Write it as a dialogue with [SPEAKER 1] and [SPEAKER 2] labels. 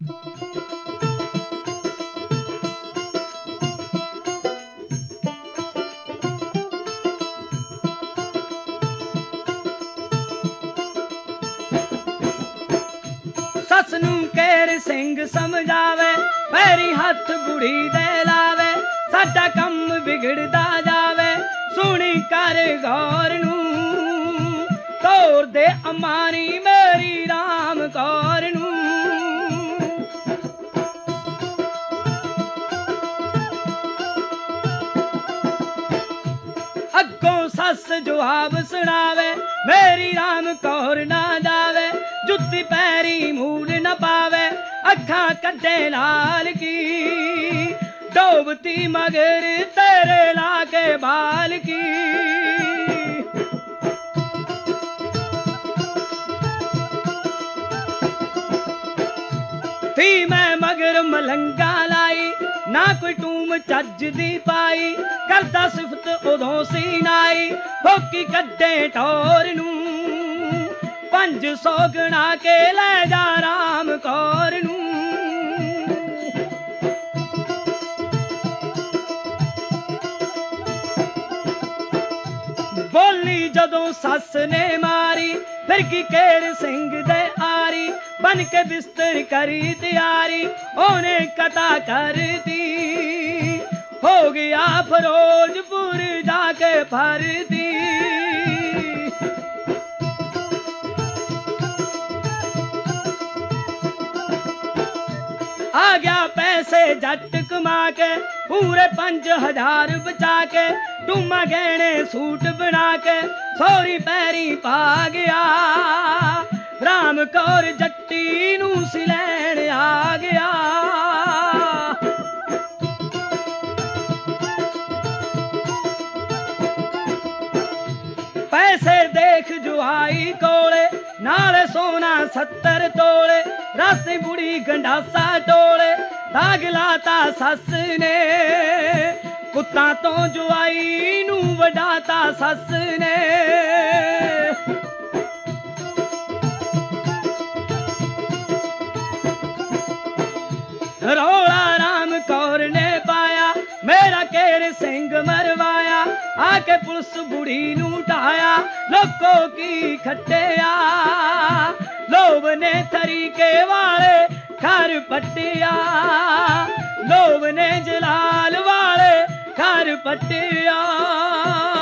[SPEAKER 1] सस नूं केर सिंह समझावे, पैरी हथ बुढ़ी दे लावे, साडा कम बिगड़दा जावे, सुनी कर गौर नूं, तोर दे अमानी मेरी राम कौर नूं। अगों सस जवाब सुनावे, मेरी राम कौर ना जावे, जुत्ती पैरी मूल न पावे, अखा कड्डे लाल की, डोबती मगर तेरे लाके बाल की। थी मैं मगर मलंगा लाई, ना कोई टूम चज दी पाई, करदा सिफत उदों सी नाई, भोकी कड्डे टोर नूं, 500 गणा के ले जा राम कौर नूं। बोली जदों सस ने मारी, फिर की केर सिंह दे आरी, बन के बिस्तर करी तैयारी, ओने कथा कर दी, हो गया फिरोजपुर जाके भर दी। आ गया पैसे जट कमा के, पूरे 5000 बचा के, टूमा गहने सूट बना के, सोरी पैरी पा गया, राम कौर जट्टी नू सिलैण आ गया। पैसे देख जुआई कोले, नाले सोना 70 तोले, रास्ते बुढ़ी गंडासा टोले, दाग लाता सस ने, पुत्ता तो जुआई नू वडाता सस ने। रौला राम कौर ने पाया, मेरा केर सिंह मरवाया, आके पुलिस बुढ़ी नू ढाया, लोगों की खट्टिया, लोभ ने तरीके वाले घर पट्टिया, लोभ ने जलाल वाले घर पट्टिया।